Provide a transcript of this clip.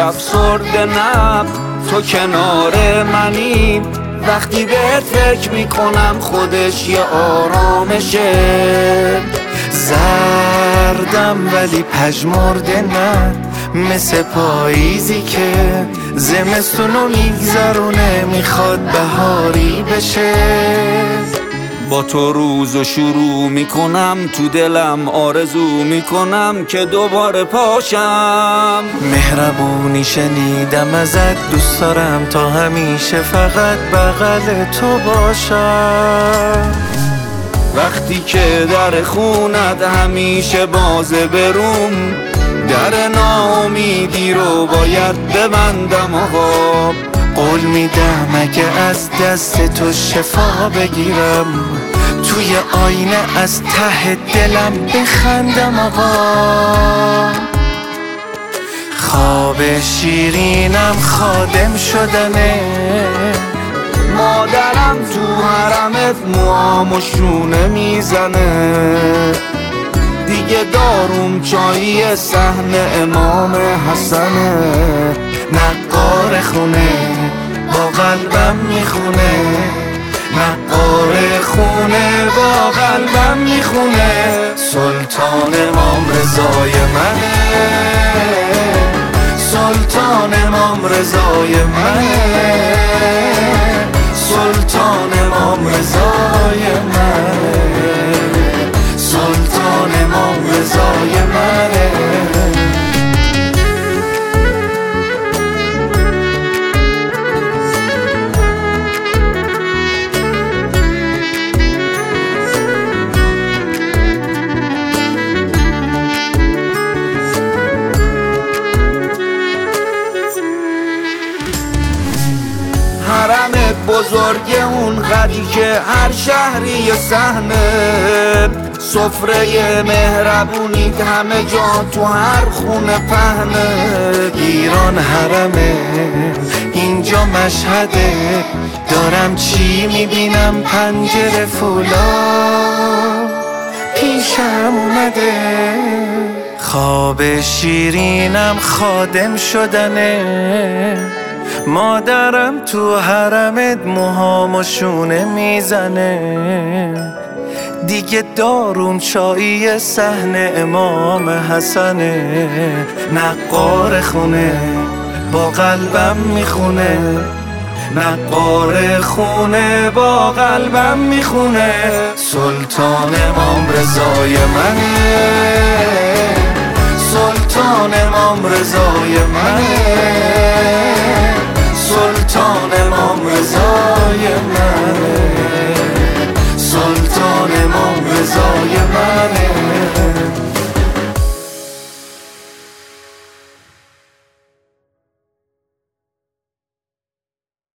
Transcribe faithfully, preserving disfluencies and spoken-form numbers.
افسرده نم تو کنار منی، وقتی بهت فکر میکنم خودش یه آرامشه. زردم ولی پژمرده نه، مثل پاییزی که زمستونو میگذرونه میخواد بهاری بشه. با تو روزو شروع میکنم، تو دلم آرزو میکنم که دوباره پاشم. مهربونی شنیدم ازت، دوست دارم تا همیشه فقط بغل تو باشم. وقتی که در خونت همیشه بازه بروم، در ناامیدی رو باید ببندم آقا. قول میدم اگه از دست تو شفا بگیرم، توی آینه از ته دلم بخندم آقا. خواب شیرینم خادم شدنه، مادرم تو حرمت موامو شونه میزنه. دیگه داروم چایی صحن امام حسنه. نقار خونه با قلبم میخونه، نقار خونه با قلبم میخونه. سلطان امام رضای منه، سلطان امام رضای منه، سلطان امام رضای منه، سلطان امام رضای منه. حرمت بزرگه اون قدی که هر شهری یه صحنه. سفره مهربونیت همه جا تو هر خونه پهنه. ایران حرمه، اینجا مشهده، دارم چی میبینم پنجره فولا پیشم اومده. خواب شیرینم خادم شدنه، مادرم تو حرمت موهامو شونه میزنه. دیگه داروم چایی صحن امام حسنه. نقار خونه با قلبم میخونه، نقار خونه با قلبم میخونه. سلطان امام رضای منه، سلطان امام رضای منه،